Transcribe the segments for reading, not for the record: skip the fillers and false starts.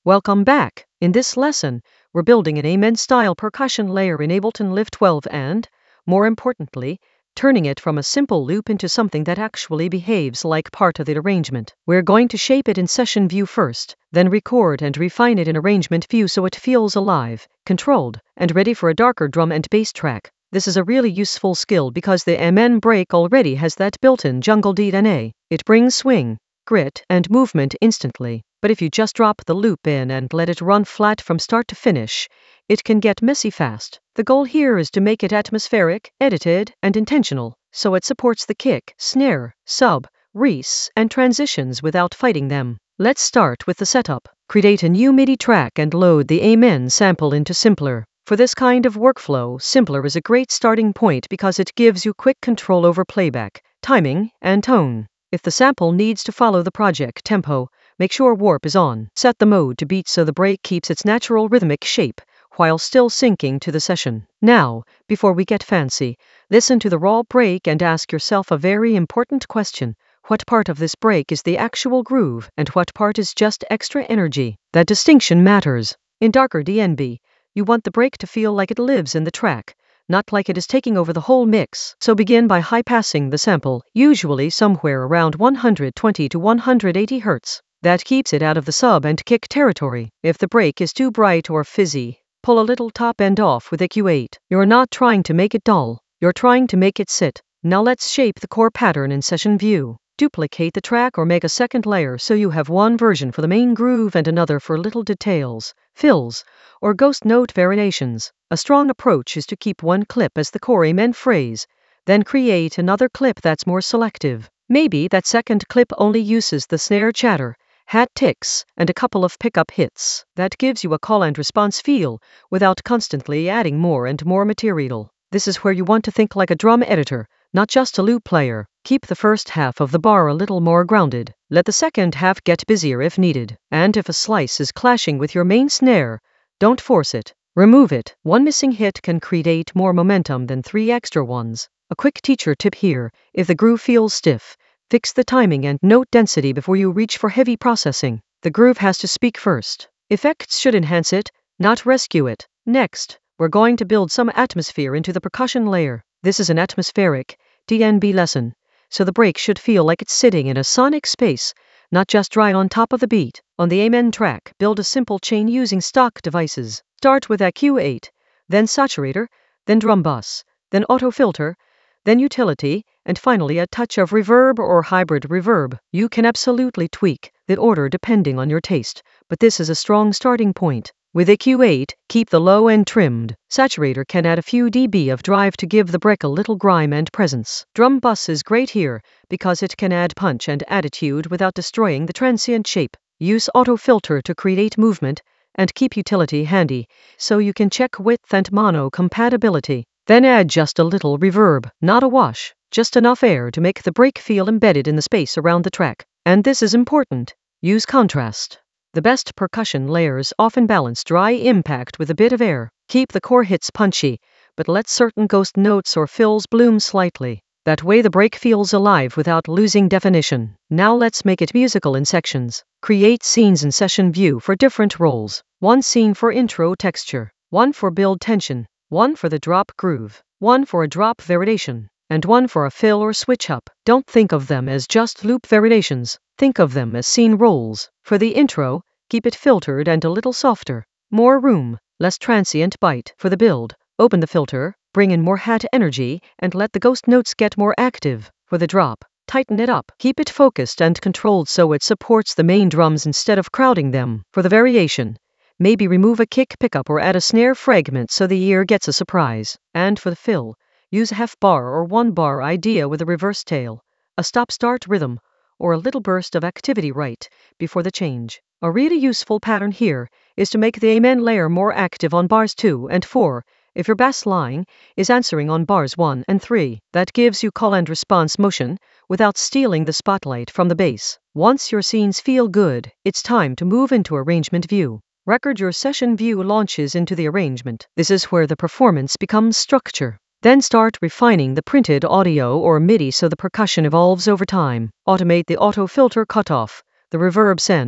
Welcome back. In this lesson, we're building an Amen-style percussion layer in Ableton Live 12 and, more importantly, turning it from a simple loop into something that actually behaves like part of the arrangement. We're going to shape it in Session View first, then record and refine it in Arrangement View so it feels alive, controlled, and ready for a darker drum and bass track. This is a really useful skill because the Amen break already has that built-in jungle DNA. It brings swing, grit, and movement instantly. But if you just drop the loop in and let it run flat from start to finish, it can get messy fast. The goal here is to make it atmospheric, edited, and intentional, so it supports the kick, snare, sub, res, and transitions without fighting them. Let's start with the setup. Create a new MIDI track and load the Amen sample into Simpler. For this kind of workflow, Simpler is a great starting point because it gives you quick control over playback, timing, and tone. If the sample needs to follow the project tempo, make sure warp is on. Set the mode to beat so the break keeps its natural rhythmic shape while still syncing to the session. Now, before we get fancy, listen to the raw break and ask yourself a very important question. What part of this break is the actual groove and what part is just extra energy? That distinction matters. In darker DnB, you want the break to feel like it lives in the track, not like it is taking over the whole mix. So begin by high-passing the sample, usually somewhere around 120 to 180 Hz. That keeps it out of the sub and kick territory. If the break is too bright or fizzy, pull a little top end off with EQ8. You're not trying to make it dull, you're trying to make it sit. Now let's shape the core pattern in Session View. Duplicate the track or make a second layer so you have one version for the main groove and another for little details, fills, or ghost note variations. A strong approach is to keep one clip as the core Amen phrase, then create another clip that's more selective. Maybe that second clip only uses the snare chatter, hat ticks, and a couple of pickup hits. That gives you a call and response feel without constantly adding more and more material. This is where you want to think like a drum editor, not just a loop player. Keep the first half of the bar a little more grounded. Let the second half get busier if needed. And if a slice is clashing with your main snare, don't force it. Remove it. One missing hit can create more momentum than 3 extra ones. A quick teacher tip here: if the groove feels stiff, fix the timing and note density before you reach for heavy processing. The groove has to speak first. Effects should enhance it, not rescue it. Next, we're going to build some atmosphere into the percussion layer. This is an atmospheric DnB lesson, so the break should feel like it's sitting in a sonic space, not just dry on top of the beat. On the Amen track, build a simple chain using stock devices. Start with EQ8, then saturator, then drum bus, then auto filter, then utility, and finally a touch of reverb or hybrid reverb. You can absolutely tweak the order depending on your taste, but this is a strong starting point. With EQ8, keep the low end trimmed. Saturator can add a few dB of drive to give the break a little grime and presence. Drum bus is great here because it can add punch and attitude without destroying the transient shape. Use auto filter to create movement and keep utility handy so you can check width and mono compatibility. Then add just a little reverb, not a wash, just enough air to make the break feel embedded in the space around the track. And this is important. Use contrast. The best percussion layers often balance dry impact with a bit of air. Keep the core hits punchy, but let certain ghost notes or fills bloom slightly. That way the break feels alive without losing definition. Now let's make it musical in sections. Create scenes in Session View for different roles. One scene for intro texture, one for build tension, one for the drop groove, one for a drop variation, and one for a fill or switch up. Don't think of them as just loop variations. Think of them as scene roles. For the intro, keep it filtered and a little softer. More room, less transient bite. For the build, open the filter, bring in more hat energy, and let the ghost notes get more active. For the drop, tighten it up. Keep it focused and controlled so it supports the main drums instead of crowding them. For the variation, maybe remove a kick pickup or add a snare fragment so the ear gets a surprise. And for the fill, use a half bar or 1 bar idea with a reverse tail, a stop-start rhythm, or a little burst of activity right before the change. A really useful pattern here is to make the Amen layer more active on bars 2 and 4 if your bass line is answering on bars 1 and 3. That gives you call and response motion without stealing the spotlight from the bass. Once your scenes feel good, it's time to move into Arrangement View. Record your Session View launches into the arrangement. This is where the performance becomes structure. Then start refining the printed audio or MIDI so the percussion evolves over time. Automate the auto filter cutoff, the reverb send,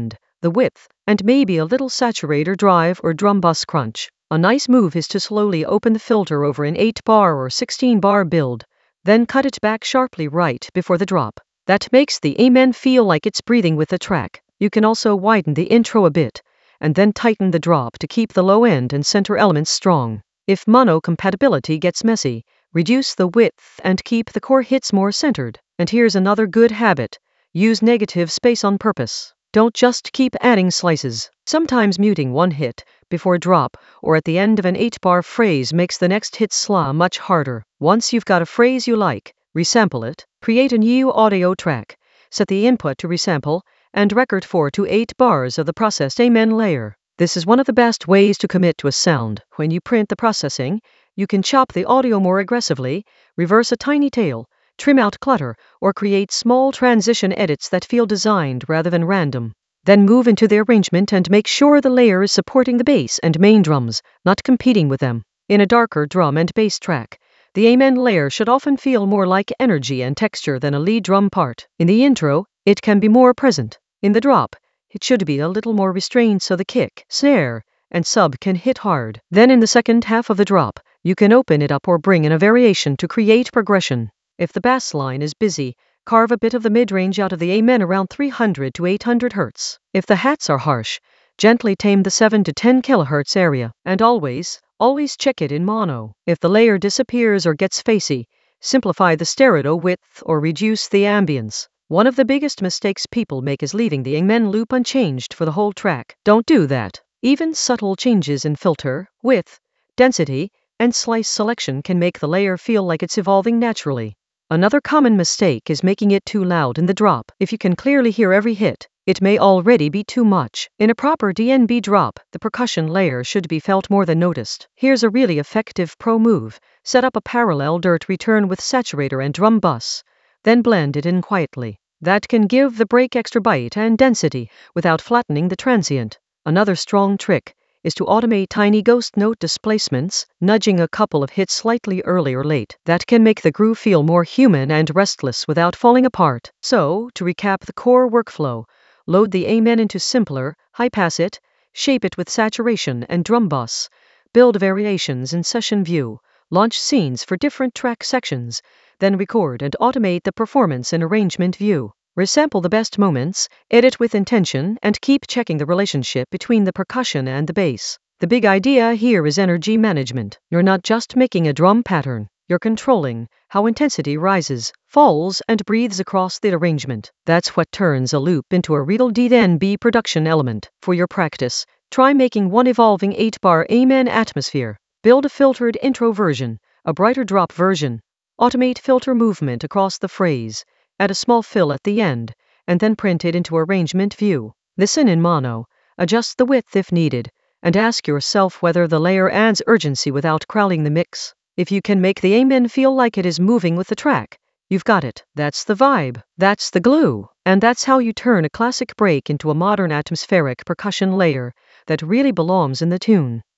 the width, and maybe a little saturator drive or drum bus crunch. A nice move is to slowly open the filter over an 8-bar or 16-bar build, then cut it back sharply right before the drop. That makes the Amen feel like it's breathing with the track. You can also widen the intro a bit, and then tighten the drop to keep the low end and center elements strong. If mono compatibility gets messy, reduce the width and keep the core hits more centered. And here's another good habit: use negative space on purpose. Don't just keep adding slices. Sometimes muting one hit before drop or at the end of an 8-bar phrase makes the next hit slot much harder. Once you've got a phrase you like, resample it, create a new audio track, set the input to resample, and record 4 to 8 bars of the processed Amen layer. This is one of the best ways to commit to a sound. When you print the processing, you can chop the audio more aggressively, reverse a tiny tail, trim out clutter, or create small transition edits that feel designed rather than random. Then move into the arrangement and make sure the layer is supporting the bass and main drums, not competing with them. In a darker drum and bass track, the Amen layer should often feel more like energy and texture than a lead drum part. In the intro, it can be more present. In the drop, it should be a little more restrained so the kick, snare, and sub can hit hard. Then in the second half of the drop, you can open it up or bring in a variation to create progression. If the bass line is busy, carve a bit of the mid-range out of the Amen around 300 to 800 Hz. If the hats are harsh, gently tame the 7 to 10 kHz area. And always check it in mono. If the layer disappears or gets facey, simplify the stereo width or reduce the ambience. One of the biggest mistakes people make is leaving the Amen loop unchanged for the whole track. Don't do that. Even subtle changes in filter, width, density, and slice selection can make the layer feel like it's evolving naturally. Another common mistake is making it too loud in the drop. If you can clearly hear every hit, it may already be too much. In a proper DnB drop, the percussion layer should be felt more than noticed. Here's a really effective pro move. Set up a parallel dirt return with saturator and drum bus, then blend it in quietly. That can give the break extra bite and density without flattening the transient. Another strong trick is to automate tiny ghost note displacements, nudging a couple of hits slightly early or late. That can make the groove feel more human and restless without falling apart. So, to recap the core workflow, load the Amen into simpler, high-pass it, shape it with saturation and drum bus, build variations in session view, launch scenes for different track sections, then record and automate the performance in arrangement view. Resample the best moments, edit with intention, and keep checking the relationship between the percussion and the bass. The big idea here is energy management. You're not just making a drum pattern, you're controlling how intensity rises, falls, and breathes across the arrangement. That's what turns a loop into a real DnB production element. For your practice, try making one evolving 8-bar Amen atmosphere. Build a filtered intro version, a brighter drop version. Automate filter movement across the phrase. Add a small fill at the end, and then print it into arrangement view. Listen in mono, adjust the width if needed, and ask yourself whether the layer adds urgency without crowding the mix. If you can make the Amen feel like it is moving with the track, you've got it. That's the vibe, that's the glue, and that's how you turn a classic break into a modern atmospheric percussion layer that really belongs in the tune.